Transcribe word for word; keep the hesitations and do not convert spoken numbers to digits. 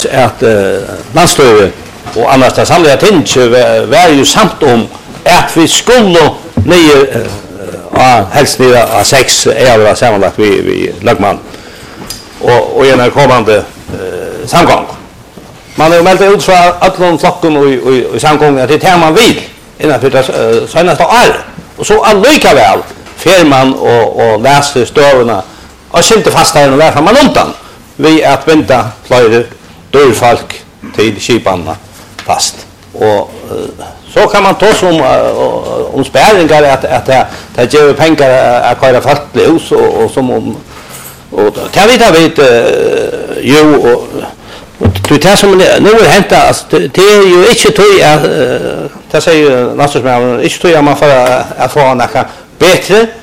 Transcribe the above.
at uh, landsløyet og annars det samlede ting var jo samt om at vi skulle nye uh, helst nye av seks år sammenlagt vi, vi lagmann og, og en kommende uh, samgang. Man har jo meldt ut fra alle flokken og, og, og, og samgangen at det er man vil innenfor det uh, seneste år. Og så allikevel fer man og, og leser støvene og skilter fast her og derfor man undan vi at vente flere dørfolk til skipene fast. Og uh, så kan man ta som uh, om spæringar at, at det, det gjør penger at kjøre fattig hus og, og som om og det vi da vet uh, jo og det som nu er hentet, altså, det, det er jo ikke tog at, uh, det sier Landstorgsmannen, ikke tog at man får at få noe bedre,